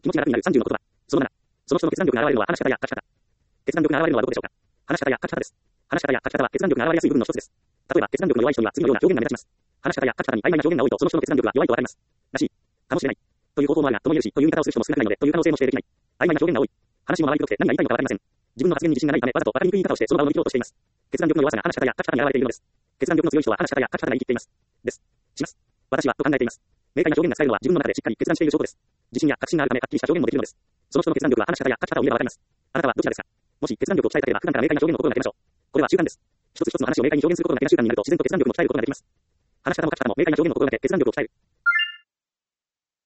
気持ちが楽になる30の言葉。その7。その人の決断力が現れるのは話し方や書き方。決断力が現れるのはどこでしょうか。話し方や書き方です。話し方や書き方は決断力が現れやすい部分の一つです。例えば、決断力の弱い人には次のような表現が目立ちます。話し方や書き方に曖昧な表現が多いと、その人の決断力が弱いとわかります。らしい。かもしれない。という方法もあるが、とも言えるし、という見方をする人も少なくないので、という可能性も否定できない。曖昧な表現が多い。話も回りくどくて何が言いたいのかわかりません。自分の発言に自信がないため、わざとわかりにくい言い方をして、その場を乗り切ろうとしています。決断力の弱さが話し方や書き方に現れているのです。決断力の強い人は話し方や書き方が言い切っています。です。します。私は、と考えています。明快な表現が使えるのは自分の中でしっかり決断している証拠です。自信や確信があるため、はっきりした表現もできるのです。その人の決断力は話し方や書き方を見ればわかります。あなたはどちらですか。もし決断力を鍛えたければ、普段から明快な表現の心がけましょう。これは習慣です。一つ一つの話を明快に表現することができる習慣になると、自然と決断力も鍛えることができます。話し方も書き方も明快な表現の心がけ、決断力を鍛える。